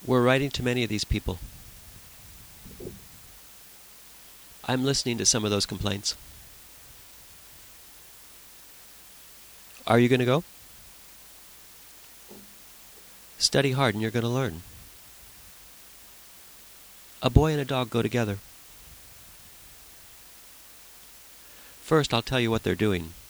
We're writing to many of these people. I'm listening to some of those complaints. Are you going to go? Study hard and you're going to learn. A boy and a dog go together. First, I'll tell you what they're doing.